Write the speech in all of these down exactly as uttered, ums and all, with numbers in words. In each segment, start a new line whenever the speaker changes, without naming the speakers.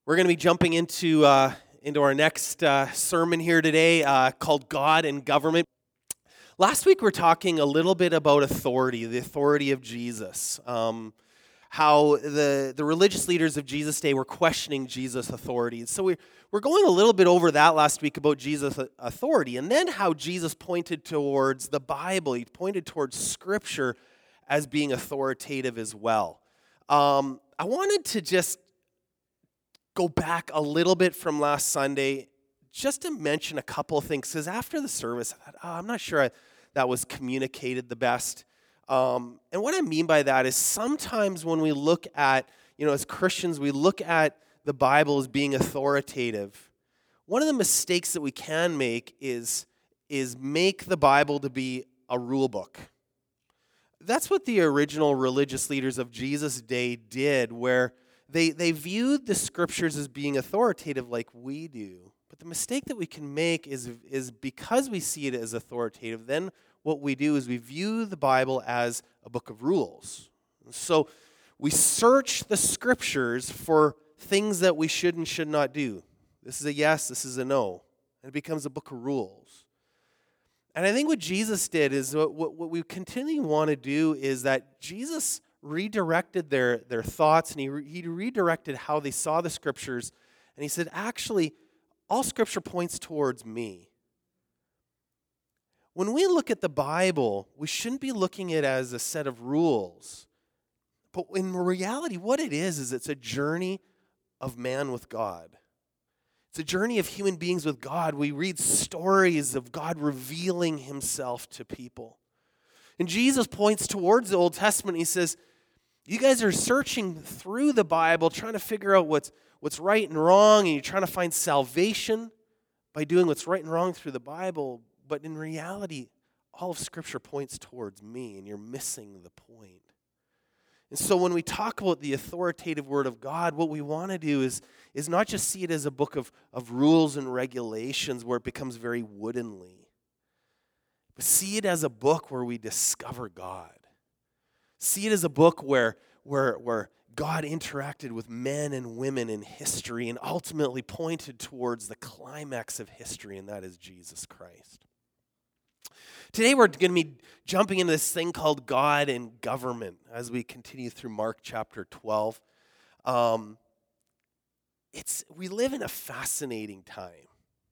We're going to be jumping into uh, into our next uh, sermon here today uh, called God and Government. Last week we were talking a little bit about authority, the authority of Jesus, um, how the, the religious leaders of Jesus' day were questioning Jesus' authority. So we, we're going a little bit over that last week about Jesus' authority, and then how Jesus pointed towards the Bible. He pointed towards Scripture as being authoritative as well. Um, I wanted to just go back a little bit from last Sunday just to mention a couple of things, because after the service, I thought, oh, I'm not sure I, that was communicated the best. Um, and what I mean by that is sometimes when we look at, you know, as Christians, we look at the Bible as being authoritative. One of the mistakes that we can make is, is make the Bible to be a rule book. That's what the original religious leaders of Jesus' day did, where They they viewed the Scriptures as being authoritative like we do. But the mistake that we can make is, is because we see it as authoritative, then what we do is we view the Bible as a book of rules. So we search the Scriptures for things that we should and should not do. This is a yes, this is a no. And it becomes a book of rules. And I think what Jesus did is, what, what, what we continually want to do is that Jesus redirected their, their thoughts, and he, re, he redirected how they saw the Scriptures. And he said, actually, all Scripture points towards me. When we look at the Bible, we shouldn't be looking at it as a set of rules. But in reality, what it is, is it's a journey of man with God. It's a journey of human beings with God. We read stories of God revealing himself to people. And Jesus points towards the Old Testament. He says, you guys are searching through the Bible, trying to figure out what's what's right and wrong, and you're trying to find salvation by doing what's right and wrong through the Bible. But in reality, all of Scripture points towards me, and you're missing the point. And so when we talk about the authoritative Word of God, what we want to do is, is not just see it as a book of, of rules and regulations where it becomes very woodenly, but see it as a book where we discover God. See it as a book where, where, where God interacted with men and women in history and ultimately pointed towards the climax of history, and that is Jesus Christ. Today we're going to be jumping into this thing called God and Government as we continue through Mark chapter twelve. Um, it's we live in a fascinating time.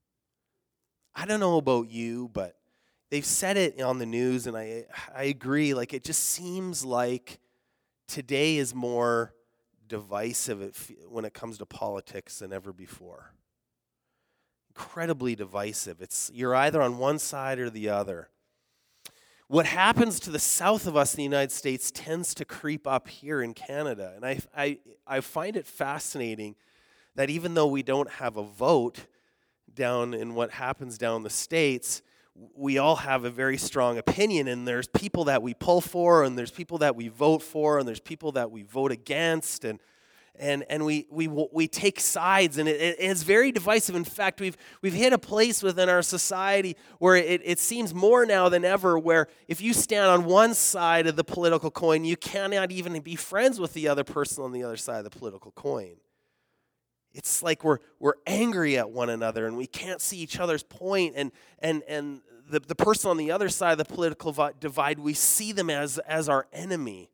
I don't know about you, but they've said it on the news, and I I agree. Like, it just seems like today is more divisive when it comes to politics than ever before. Incredibly divisive. It's you're either on one side or the other. What happens to the south of us in the United States tends to creep up here in Canada, and I I I find it fascinating that even though we don't have a vote down in what happens down the States, we all have a very strong opinion, and there's people that we pull for, and there's people that we vote for, and there's people that we vote against, and and and we we we take sides, and it, it, it's very divisive. In fact, we've we've hit a place within our society where it, it seems more now than ever, where if you stand on one side of the political coin, you cannot even be friends with the other person on the other side of the political coin. It's like we're we're angry at one another, and we can't see each other's point, and and and the, the person on the other side of the political divide, we see them as, as our enemy.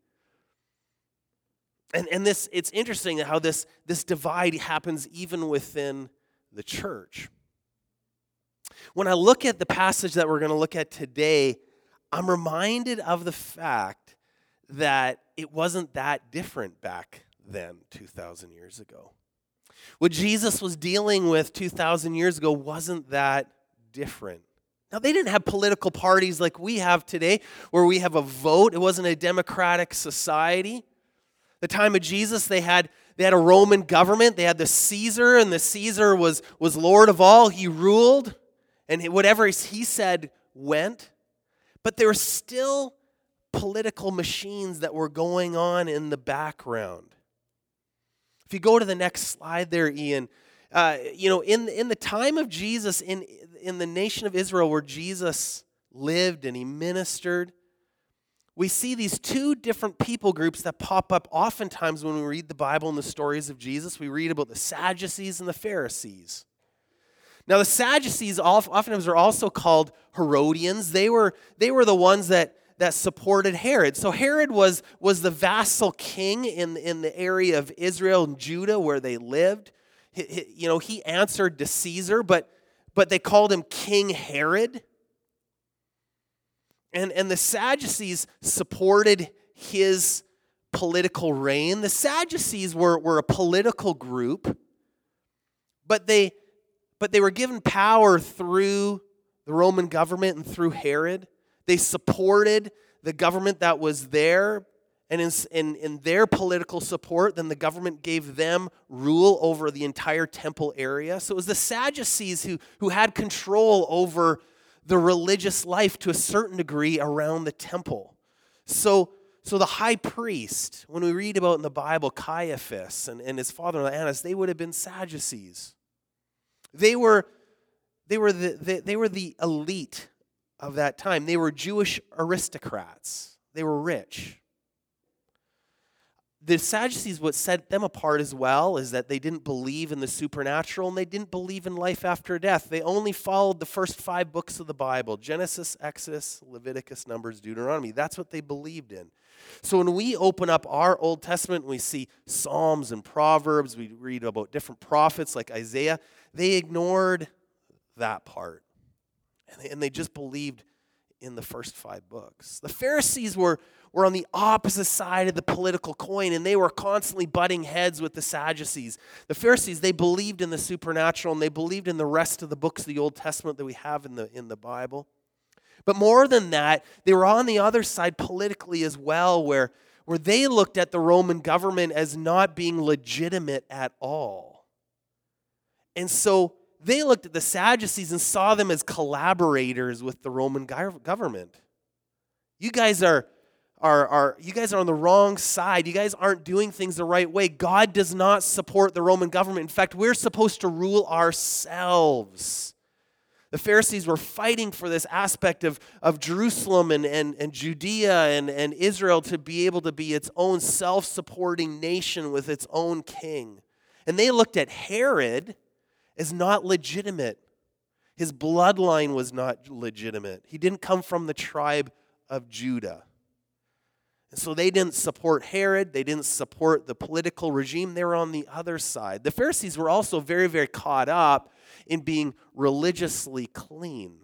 And and this it's interesting how this, this divide happens even within the church. When I look at the passage that we're going to look at today, I'm reminded of the fact that it wasn't that different back then, two thousand years ago. What Jesus was dealing with two thousand years ago wasn't that different. Now, they didn't have political parties like we have today, where we have a vote. It wasn't a democratic society. The time of Jesus, they had they had a Roman government. They had the Caesar, and the Caesar was, was Lord of all. He ruled, and whatever he said went. But there were still political machines that were going on in the background. If you go to the next slide there, Ian, uh, you know, in in the time of Jesus, in in the nation of Israel where Jesus lived and he ministered, we see these two different people groups that pop up oftentimes when we read the Bible and the stories of Jesus. We read about the Sadducees and the Pharisees. Now, the Sadducees oftentimes are also called Herodians. They were, they were the ones that, that supported Herod. So Herod was, was the vassal king in, in the area of Israel and Judah where they lived. He, he, you know, he answered to Caesar, but, but they called him King Herod. And, and the Sadducees supported his political reign. The Sadducees were, were a political group, but they, but they were given power through the Roman government and through Herod. They supported the government that was there, and in, in, in their political support, then the government gave them rule over the entire temple area. So it was the Sadducees who, who had control over the religious life to a certain degree around the temple. So, so the high priest, when we read about in the Bible, Caiaphas and, and his father-in-law Annas, they would have been Sadducees. They were, they were the, the they were the elite of that time. They were Jewish aristocrats. They were rich. The Sadducees, what set them apart as well is that they didn't believe in the supernatural and they didn't believe in life after death. They only followed the first five books of the Bible: Genesis, Exodus, Leviticus, Numbers, Deuteronomy. That's what they believed in. So when we open up our Old Testament and we see Psalms and Proverbs, we read about different prophets like Isaiah, they ignored that part. And they, and they just believed in the first five books. The Pharisees were, were on the opposite side of the political coin, and they were constantly butting heads with the Sadducees. The Pharisees, they believed in the supernatural, and they believed in the rest of the books of the Old Testament that we have in the, in the Bible. But more than that, they were on the other side politically as well, where, where they looked at the Roman government as not being legitimate at all. And so they looked at the Sadducees and saw them as collaborators with the Roman government. You guys are, are, are, you guys are on the wrong side. You guys aren't doing things the right way. God does not support the Roman government. In fact, we're supposed to rule ourselves. The Pharisees were fighting for this aspect of, of Jerusalem and, and, and Judea and, and Israel to be able to be its own self-supporting nation with its own king. And they looked at Herod is not legitimate. His bloodline was not legitimate. He didn't come from the tribe of Judah. And so they didn't support Herod. They didn't support the political regime. They were on the other side. The Pharisees were also very, very caught up in being religiously clean.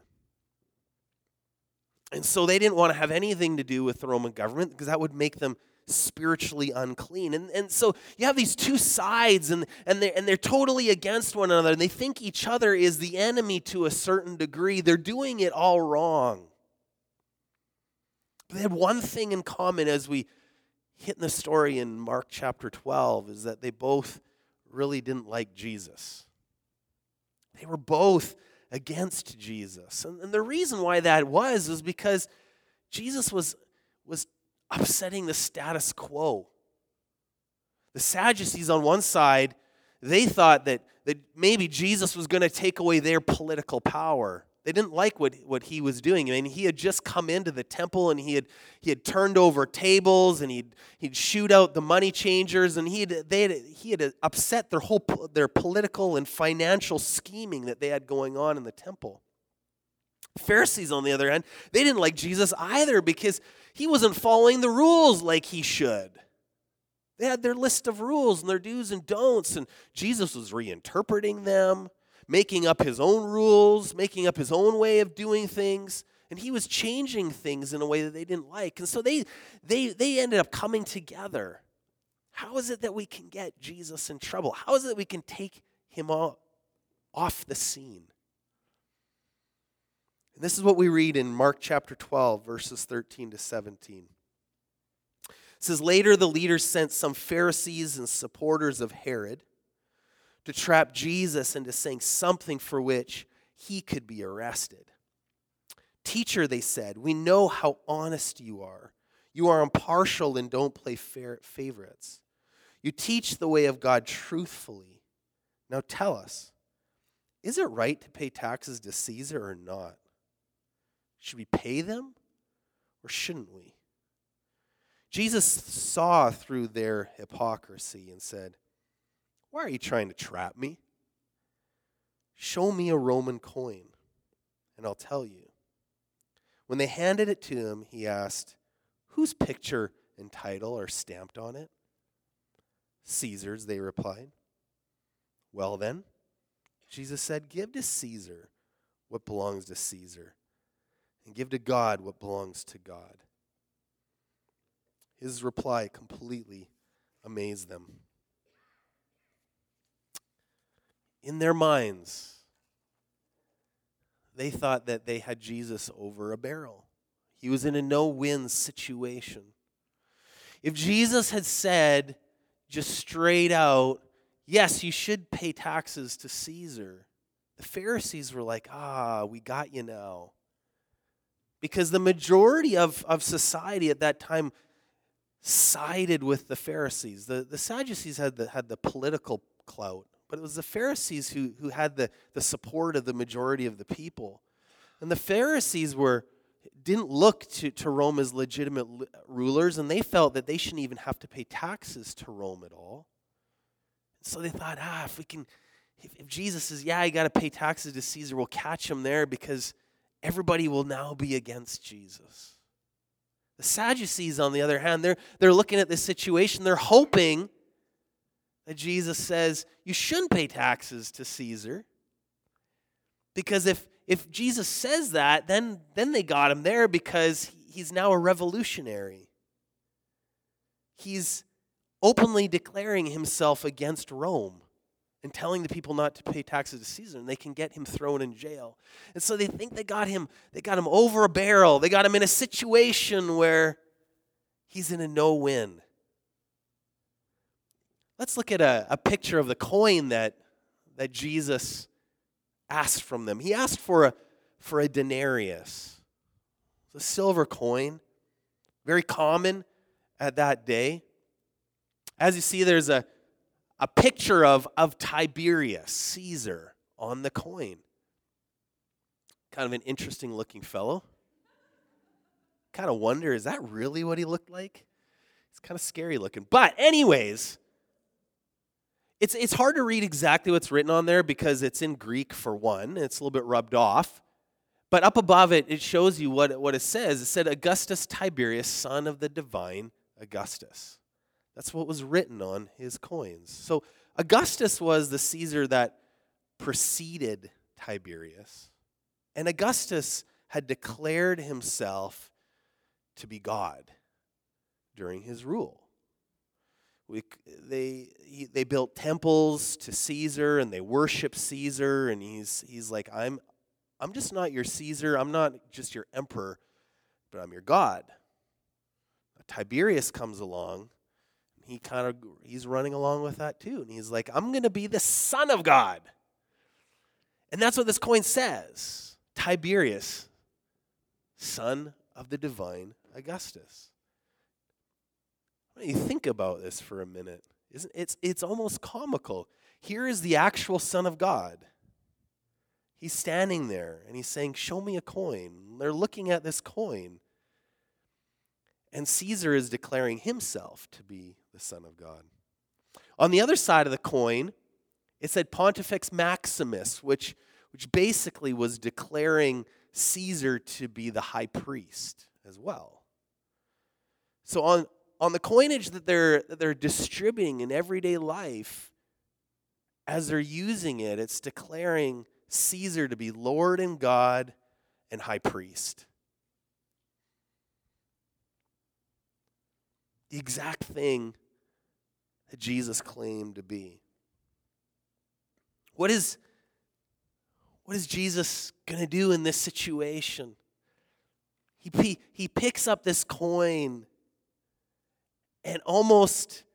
And so they didn't want to have anything to do with the Roman government because that would make them spiritually unclean. And, and so you have these two sides, and, and, they're, and they're totally against one another. And they think each other is the enemy to a certain degree. They're doing it all wrong. But they had one thing in common as we hit in the story in Mark chapter twelve, is that they both really didn't like Jesus. They were both against Jesus. And, and the reason why that was is because Jesus was, was upsetting the status quo. The Sadducees on one side, they thought that, that maybe Jesus was going to take away their political power. They didn't like what, what he was doing. I mean, he had just come into the temple and he had he had turned over tables and he'd he'd shoot out the money changers, and he had they had he had upset their whole their political and financial scheming that they had going on in the temple. Pharisees, on the other hand, they didn't like Jesus either because he wasn't following the rules like he should. They had their list of rules and their do's and don'ts, and Jesus was reinterpreting them, making up his own rules, making up his own way of doing things, and he was changing things in a way that they didn't like. And so they they they ended up coming together. How is it that we can get Jesus in trouble? How is it that we can take him off the scene? And this is what we read in Mark chapter twelve, verses thirteen to seventeen. It says, later the leaders sent some Pharisees and supporters of Herod to trap Jesus into saying something for which he could be arrested. Teacher, they said, we know how honest you are. You are impartial and don't play fair favorites. You teach the way of God truthfully. Now tell us, is it right to pay taxes to Caesar or not? Should we pay them or shouldn't we? Jesus saw through their hypocrisy and said, "Why are you trying to trap me? Show me a Roman coin, and I'll tell you." When they handed it to him, he asked, "Whose picture and title are stamped on it?" "Caesar's," they replied. "Well then," Jesus said, "give to Caesar what belongs to Caesar, and give to God what belongs to God." His reply completely amazed them. In their minds, they thought that they had Jesus over a barrel. He was in a no-win situation. If Jesus had said just straight out, "Yes, you should pay taxes to Caesar," the Pharisees were like, "Ah, we got you now." Because the majority of, of society at that time sided with the Pharisees. The, the Sadducees had the, had the political clout, but it was the Pharisees who, who had the, the support of the majority of the people. And the Pharisees were didn't look to, to Rome as legitimate rulers, and they felt that they shouldn't even have to pay taxes to Rome at all. So they thought, ah, if we can, if, if Jesus says, yeah, you got to pay taxes to Caesar, we'll catch him there because everybody will now be against Jesus. The Sadducees, on the other hand, they're, they're looking at this situation. They're hoping that Jesus says, you shouldn't pay taxes to Caesar. Because if, if Jesus says that, then, then they got him there because he's now a revolutionary. He's openly declaring himself against Rome and telling the people not to pay taxes to Caesar, and they can get him thrown in jail. And so they think they got him, they got him over a barrel. They got him in a situation where he's in a no-win. Let's look at a, a picture of the coin that, that Jesus asked from them. He asked for a, for a denarius. It's a silver coin, very common at that day. As you see, there's a, a picture of, of Tiberius, Caesar, on the coin. Kind of an interesting looking fellow. Kind of wonder, is that really what he looked like? It's kind of scary looking. But anyways, it's it's hard to read exactly what's written on there because it's in Greek for one. It's a little bit rubbed off. But up above it, it shows you what, what it says. It said, Augustus Tiberius, son of the divine Augustus. That's what was written on his coins. So Augustus was the Caesar that preceded Tiberius. And Augustus had declared himself to be God during his rule. We, they, he, they built temples to Caesar and they worshiped Caesar. And he's, he's like, I'm, I'm just not your Caesar. I'm not just your emperor, but I'm your God. Tiberius comes along. He kind of, he's running along with that too. And he's like, I'm going to be the son of God. And that's what this coin says. Tiberius, son of the divine Augustus. When you think about this for a minute, isn't it's it's almost comical. Here is the actual Son of God. He's standing there and he's saying, show me a coin. They're looking at this coin. And Caesar is declaring himself to be the Son of God. On the other side of the coin, it said Pontifex Maximus, which, which basically was declaring Caesar to be the high priest as well. So on, on the coinage that they're, that they're distributing in everyday life, as they're using it, it's declaring Caesar to be Lord and God and high priest. The exact thing that Jesus claimed to be. What is, what is Jesus going to do in this situation? He, he, he picks up this coin and almost,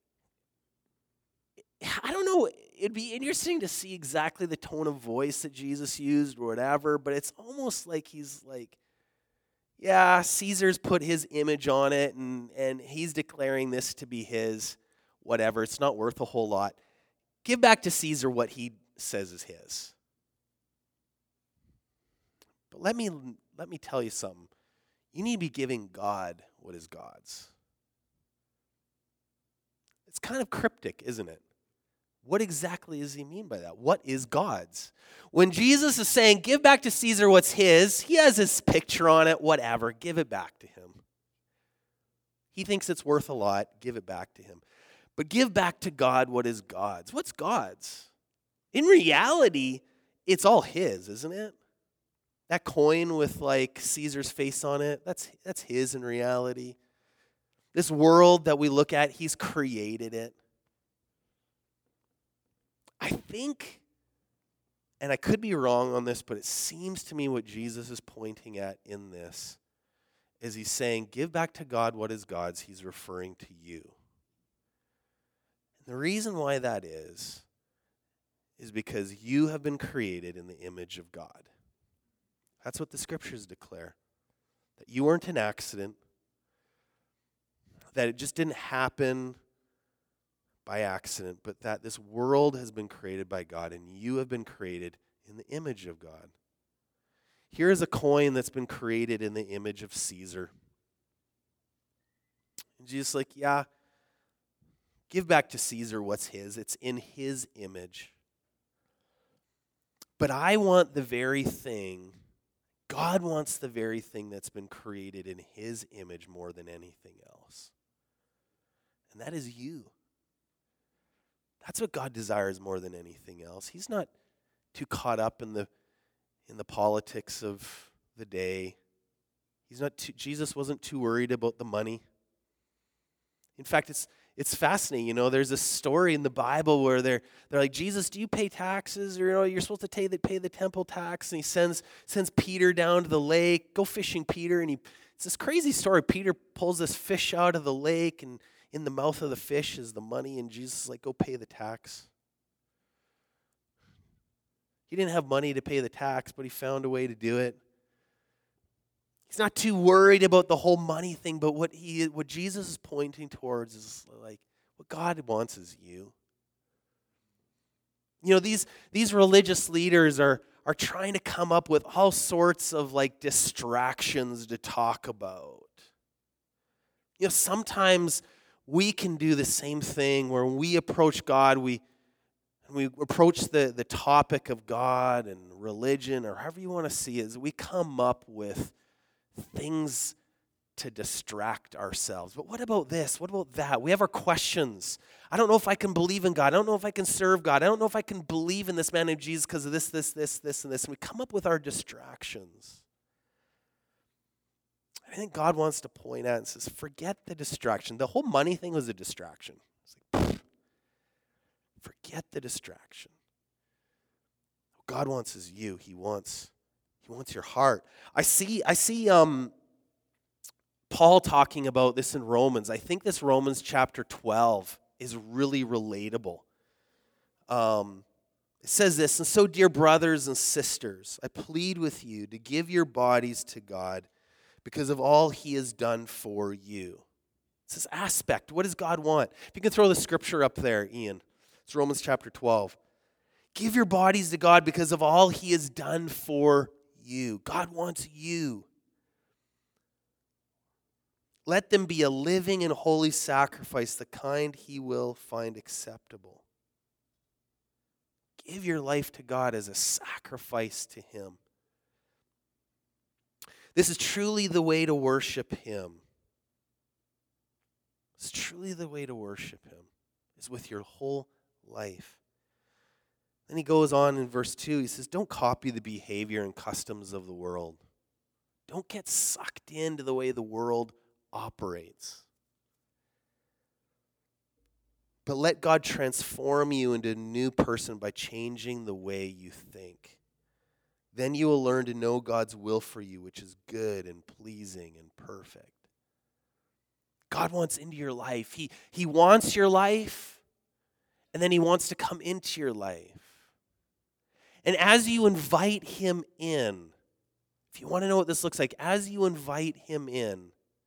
I don't know, it'd be interesting to see exactly the tone of voice that Jesus used or whatever, but it's almost like he's like, yeah, Caesar's put his image on it, and, and he's declaring this to be his, whatever. It's not worth a whole lot. Give back to Caesar what he says is his. But let me, let me tell you something. You need to be giving God what is God's. It's kind of cryptic, isn't it? What exactly does he mean by that? What is God's? When Jesus is saying, give back to Caesar what's his, he has his picture on it, whatever, give it back to him. He thinks it's worth a lot, give it back to him. But give back to God what is God's. What's God's? In reality, it's all his, isn't it? That coin with like Caesar's face on it, that's, that's his in reality. This world that we look at, he's created it. I think, and I could be wrong on this, but it seems to me what Jesus is pointing at in this is he's saying, give back to God what is God's. He's referring to you. And the reason why that is, is because you have been created in the image of God. That's what the scriptures declare. That you weren't an accident. That it just didn't happen by accident, but that this world has been created by God and you have been created in the image of God. Here is a coin that's been created in the image of Caesar. And Jesus is like, yeah, give back to Caesar what's his. It's in his image. But I want the very thing, God wants the very thing that's been created in his image more than anything else. And that is you. That's what God desires more than anything else. He's not too caught up in the in the politics of the day. He's not too, Jesus wasn't too worried about the money. In fact, it's it's fascinating. You know, there's a story in the Bible where they're they're like, Jesus, do you pay taxes? Or you know, you're supposed to pay the pay the temple tax. And he sends sends Peter down to the lake. Go fishing, Peter. And he it's this crazy story. Peter pulls this fish out of the lake, and in the mouth of the fish is the money, and Jesus is like, go pay the tax. He didn't have money to pay the tax, but he found a way to do it. He's not too worried about the whole money thing, but what he, what Jesus is pointing towards is like, what God wants is you. You know, these, these religious leaders are, are trying to come up with all sorts of like distractions to talk about. You know, sometimes we can do the same thing where we approach God, we we approach the, the topic of God and religion, or however you want to see it, is we come up with things to distract ourselves. But what about this? What about that? We have our questions. I don't know if I can believe in God. I don't know if I can serve God. I don't know if I can believe in this man named Jesus because of this, this, this, this, and this. And we come up with our distractions. I think God wants to point out and says, forget the distraction. The whole money thing was a distraction. It's like, pfft. Forget the distraction. What God wants is you. He wants, he wants your heart. I see, I see um, Paul talking about this in Romans. I think this Romans chapter twelve is really relatable. Um, it says this, and so dear brothers and sisters, I plead with you to give your bodies to God because of all he has done for you. It's this aspect. What does God want? If you can throw the scripture up there, Ian. It's Romans chapter twelve. Give your bodies to God because of all he has done for you. God wants you. Let them be a living and holy sacrifice, the kind he will find acceptable. Give your life to God as a sacrifice to him. This is truly the way to worship him. It's truly the way to worship him, is with your whole life. Then he goes on in verse two, he says, don't copy the behavior and customs of the world. Don't get sucked into the way the world operates. But let God transform you into a new person by changing the way you think. Then you will learn to know God's will for you, which is good and pleasing and perfect. God wants into your life. He, he wants your life, and then he wants to come into your life. And as you invite him in, if you want to know what this looks like, as you invite him in,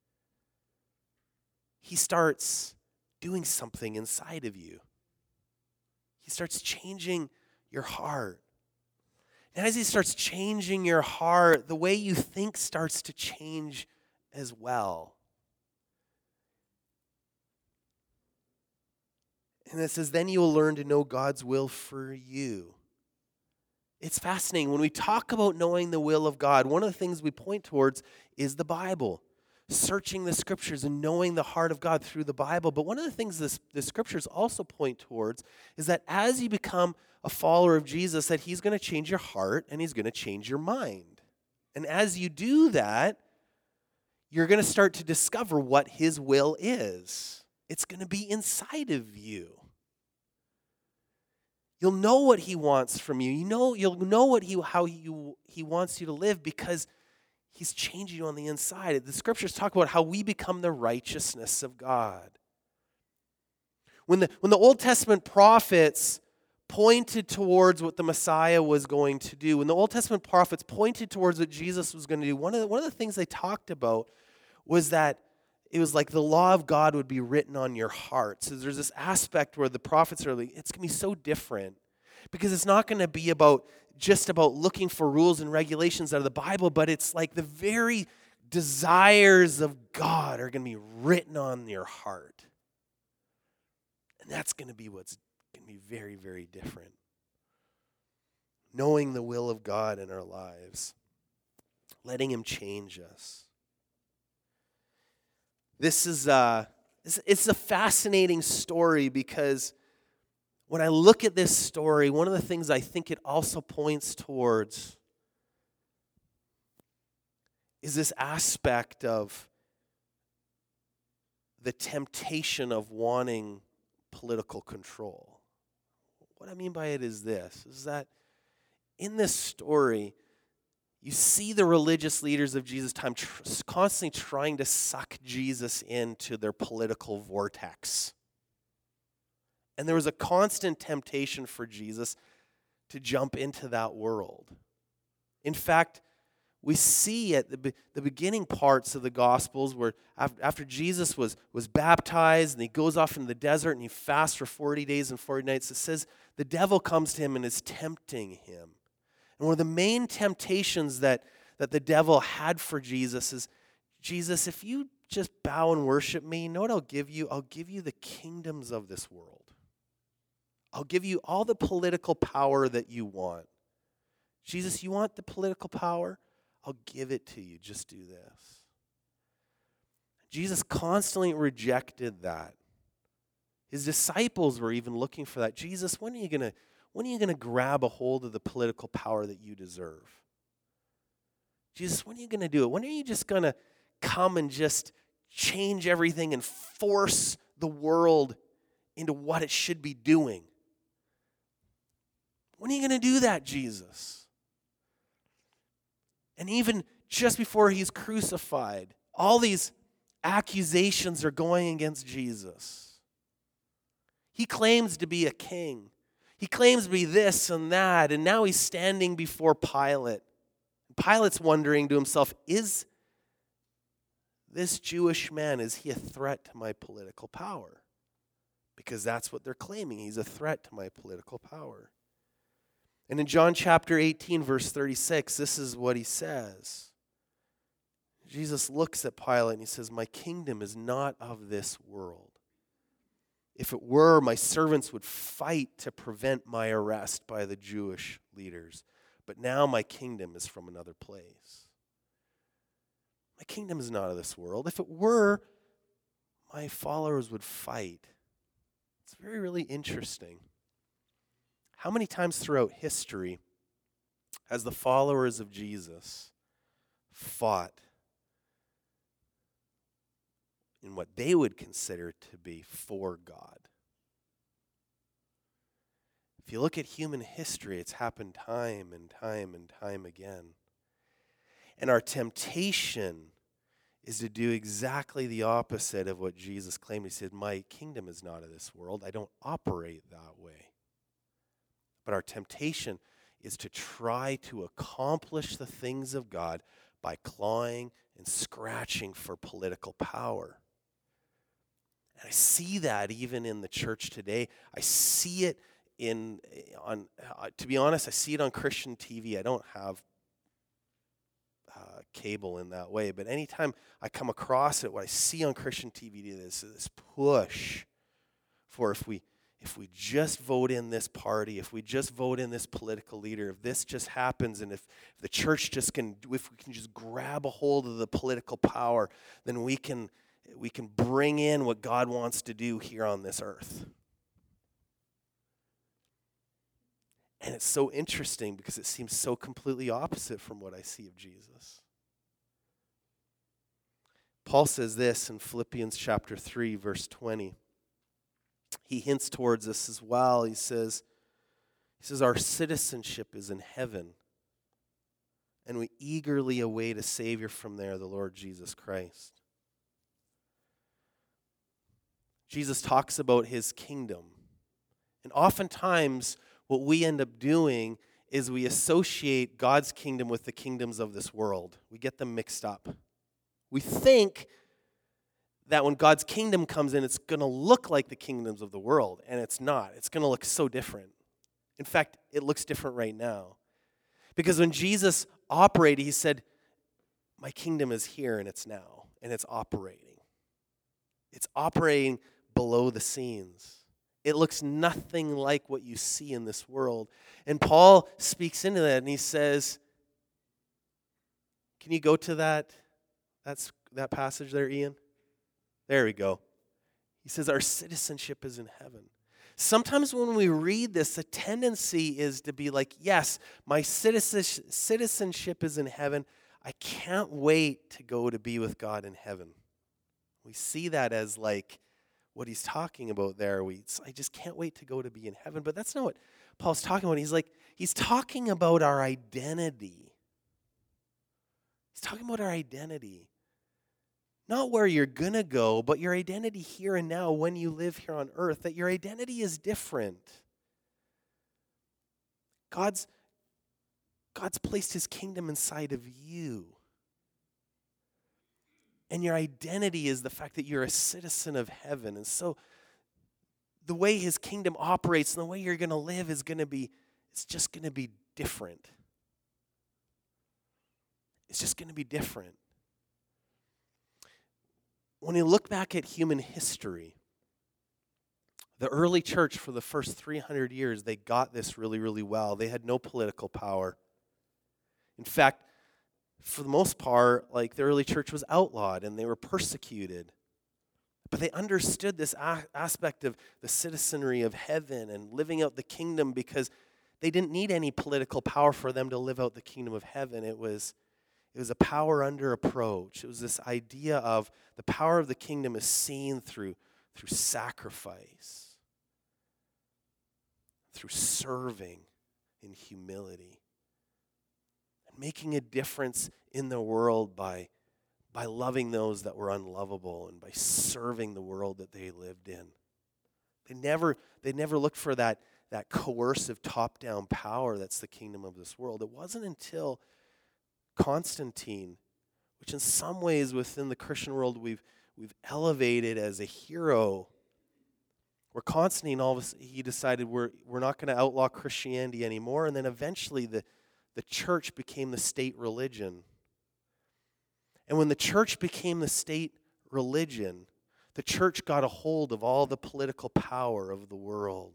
he starts doing something inside of you. He starts changing your heart. And as he starts changing your heart, the way you think starts to change as well. And it says, then you will learn to know God's will for you. It's fascinating. When we talk about knowing the will of God, one of the things we point towards is the Bible. Searching the scriptures and knowing the heart of God through the Bible. But one of the things this, the scriptures also point towards is that as you become a follower of Jesus, that he's going to change your heart and he's going to change your mind. And as you do that, you're going to start to discover what his will is. It's going to be inside of you. You'll know what he wants from you. You know, you'll know what he, how you, he wants you to live because he's changing you on the inside. The scriptures talk about how we become the righteousness of God. When the, when the Old Testament prophets pointed towards what the Messiah was going to do, when the Old Testament prophets pointed towards what Jesus was going to do, one of the, one of the things they talked about was that it was like the law of God would be written on your heart. So there's this aspect where the prophets are like, it's going to be so different because it's not going to be about just about looking for rules and regulations out of the Bible, but it's like the very desires of God are going to be written on your heart. And that's going to be what's going to be very, very different. Knowing the will of God in our lives. Letting him change us. This is a, it's a fascinating story because when I look at this story, one of the things I think it also points towards is this aspect of the temptation of wanting political control. What I mean by it is this, is that in this story, you see the religious leaders of Jesus' time tr- constantly trying to suck Jesus into their political vortex. And there was a constant temptation for Jesus to jump into that world. In fact, we see at the, be- the beginning parts of the Gospels where after Jesus was, was baptized and he goes off in the desert and he fasts for forty days and forty nights, it says the devil comes to him and is tempting him. And one of the main temptations that, that the devil had for Jesus is, Jesus, if you just bow and worship me, you know what I'll give you? I'll give you the kingdoms of this world. I'll give you all the political power that you want. Jesus, you want the political power? I'll give it to you. Just do this. Jesus constantly rejected that. His disciples were even looking for that. Jesus, when are you going to when are you going to grab a hold of the political power that you deserve? Jesus, when are you going to do it? When are you just going to come and just change everything and force the world into what it should be doing? When are you going to do that, Jesus? And even just before he's crucified, all these accusations are going against Jesus. He claims to be a king. He claims to be this and that, and now he's standing before Pilate. Pilate's wondering to himself, is this Jewish man, is he a threat to my political power? Because that's what they're claiming. He's a threat to my political power. And in John chapter eighteen, verse thirty-six, this is what he says. Jesus looks at Pilate and he says, my kingdom is not of this world. If it were, my servants would fight to prevent my arrest by the Jewish leaders. But now my kingdom is from another place. My kingdom is not of this world. If it were, my followers would fight. It's very, really interesting. How many times throughout history has the followers of Jesus fought in what they would consider to be for God? If you look at human history, it's happened time and time and time again. And our temptation is to do exactly the opposite of what Jesus claimed. He said, my kingdom is not of this world. I don't operate that way. But our temptation is to try to accomplish the things of God by clawing and scratching for political power. And I see that even in the church today. I see it in, on. Uh, to be honest, I see it on Christian T V. I don't have uh, cable in that way, but anytime I come across it, what I see on Christian T V is this push for if we if we just vote in this party, if we just vote in this political leader, if this just happens, and if, if the church just can, if we can just grab a hold of the political power, then we can we can bring in what God wants to do here on this earth. And it's so interesting because it seems so completely opposite from what I see of Jesus. Paul says this in Philippians chapter three, verse twenty. He hints towards this as well. He says, he says, our citizenship is in heaven, and we eagerly await a Savior from there, the Lord Jesus Christ. Jesus talks about his kingdom. And oftentimes, what we end up doing is we associate God's kingdom with the kingdoms of this world. We get them mixed up. We think that when God's kingdom comes in, it's going to look like the kingdoms of the world, and it's not. It's going to look so different. In fact, it looks different right now. Because when Jesus operated, he said, my kingdom is here, and it's now, and it's operating. It's operating below the scenes. It looks nothing like what you see in this world. And Paul speaks into that, and he says, can you go to that, that's, that passage there, Ian? There we go. He says our citizenship is in heaven. Sometimes when we read this, the tendency is to be like, yes, my citizenship is in heaven. I can't wait to go to be with God in heaven. We see that as like what he's talking about there. We, I just can't wait to go to be in heaven. But that's not what Paul's talking about. He's like, he's talking about our identity. He's talking about our identity. Not where you're going to go, but your identity here and now when you live here on earth, that your identity is different. God's, God's placed his kingdom inside of you. And your identity is the fact that you're a citizen of heaven. And so the way his kingdom operates and the way you're going to live is going to be, it's just going to be different. It's just going to be different. When you look back at human history, the early church for the first three hundred years, they got this really, really well. They had no political power. In fact, for the most part, like the early church was outlawed and they were persecuted. But they understood this a- aspect of the citizenry of heaven and living out the kingdom because they didn't need any political power for them to live out the kingdom of heaven. It was It was a power under approach. It was this idea of the power of the kingdom is seen through, through sacrifice, through serving in humility, and making a difference in the world by, by loving those that were unlovable and by serving the world that they lived in. They never, they never looked for that, that coercive top-down power that's the kingdom of this world. It wasn't until Constantine, which in some ways within the Christian world we've we've elevated as a hero, where Constantine all of a sudden, he decided we're we're not going to outlaw Christianity anymore, and then eventually the the church became the state religion. And when the church became the state religion, the church got a hold of all the political power of the world.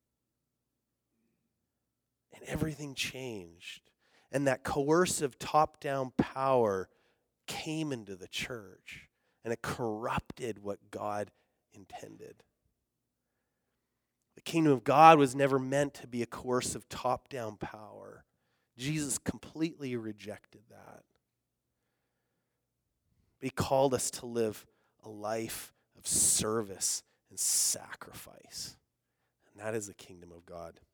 And everything changed. And that coercive top-down power came into the church, and it corrupted what God intended. The kingdom of God was never meant to be a coercive top-down power. Jesus completely rejected that. He called us to live a life of service and sacrifice, and that is the kingdom of God.